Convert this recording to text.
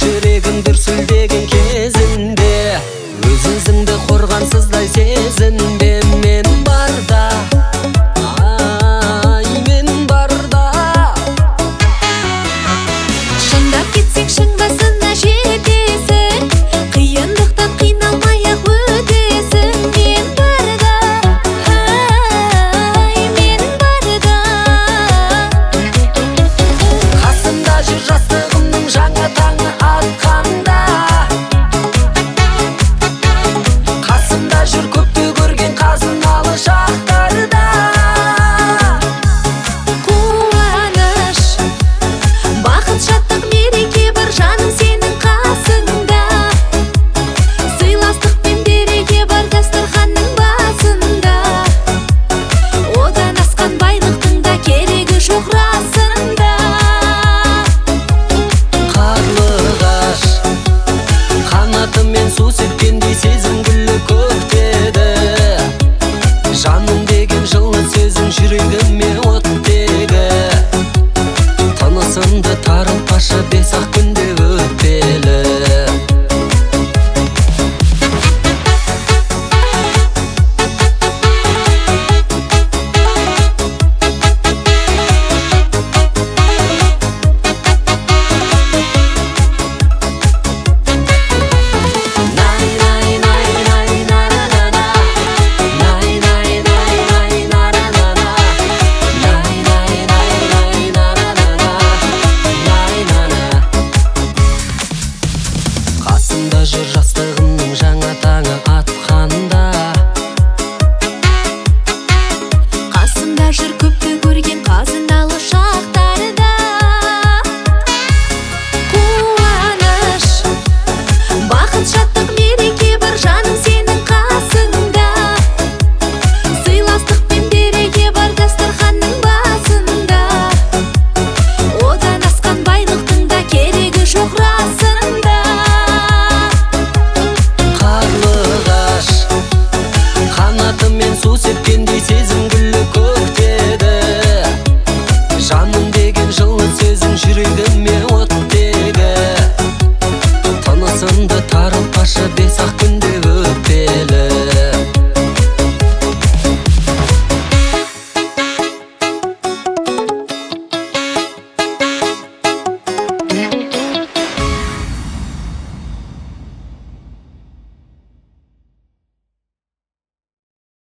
жүрегім дүрсілдеген кезінде өз-өзіңді қорғансыздай сезінбе. Мен барда, ай мен барда, шындап кетсең шың басына жетесің, қиындықтан қиналмай-ақ өтесің. Мен барда, ай мен барда, қасымда жүр жастығымның жаңа таңы атқанда, қасымда жүр көпті көрген қазыналы шақтарда. қуаныш, бақыт, шаттық, мереке бар жаным сенің қасыңда. Сыйластық пен береке бар дастарханның басында. Одан асқан байлықтың да керегі жоқ расында. Қарлығаш қанатымен су сепкендей сезім гүлі көктеді. Жаным деген жылы сөзің жүрегіме оттегі. Тынысымды тарылтпашы бес-ақ күнде өтпелі. Қасымда жүр жастығымның жаңа таңы атқанда, Қасымда жүр көпті көрген қазыналы шақтарда. Қуаныш, бақыт, шаттық, мереке бар жаным сенің қасыңда. Сыйластық пен береке бар дастарханның басында. Одан асқан байлықтың да керегі жоқ расында. қарлығаш қанатымен су сепкендей сезім гүлі көктеді. Жаным деген жылы сөзің жүрегіме оттегі. Тынысымды тарылтпашы бес-ақ